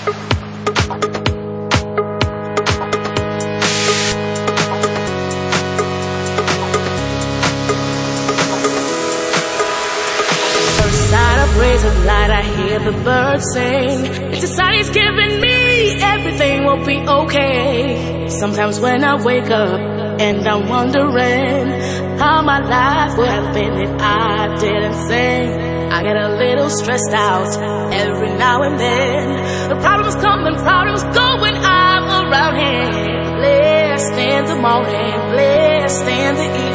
Rays of light, I hear the birds sing. It's a sign he's giving me, everything will be okay. Sometimes when I wake up and I'm wondering how my life would have been if I didn't sing, I get a little stressed out every now and then. The problems come and problems go when I'm around him. Blessed in the morning, blessed in the evening,